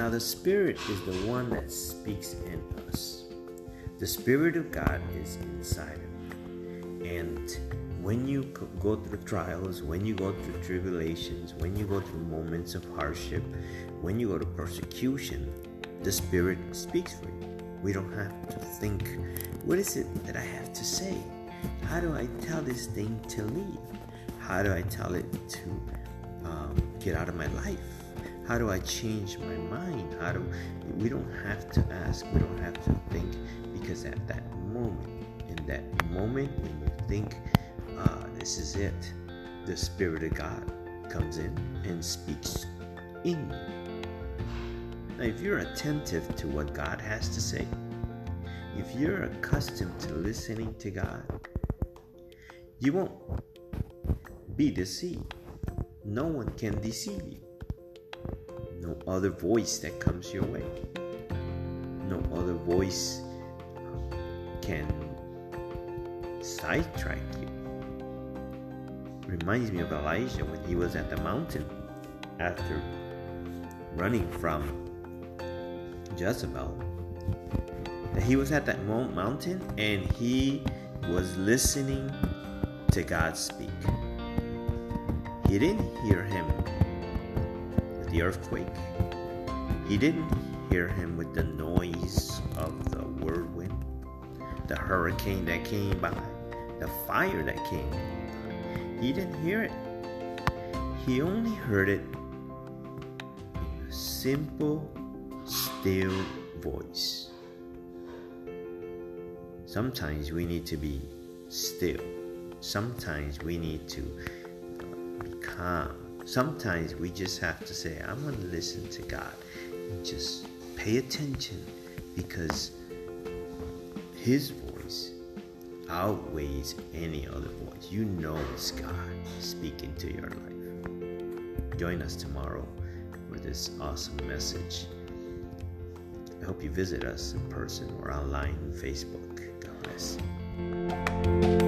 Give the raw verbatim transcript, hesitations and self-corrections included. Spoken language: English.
Now, the Spirit is the one that speaks in us. The Spirit of God is inside of you. And when you go through trials, when you go through tribulations, when you go through moments of hardship, when you go to persecution, the Spirit speaks for you. We don't have to think, what is it that I have to say? How do I tell this thing to leave? How do I tell it to um, get out of my life? How do I change my mind? How do we don't have to ask, we don't have to think, because at that moment, in that moment when you think, uh, this is it, the Spirit of God comes in and speaks in you. Now, if you're attentive to what God has to say, if you're accustomed to listening to God, you won't be deceived. No one can deceive you. No other voice that comes your way. No other voice can sidetrack you. Reminds me of Elijah when he was at the mountain after running from Jezebel. That he was at that mountain and he was listening to God speak. He didn't hear him with the earthquake. He didn't hear him with the noise of the whirlwind, the hurricane that came by, the fire that came by. He didn't hear it. He only heard it in a simple, still voice. Sometimes we need to be still. Sometimes we need to be calm. Sometimes we just have to say, I'm going to listen to God and just pay attention, because His voice outweighs any other voice. You know it's God speaking to your life. Join us tomorrow for this awesome message. I hope you visit us in person or online on Facebook. God bless.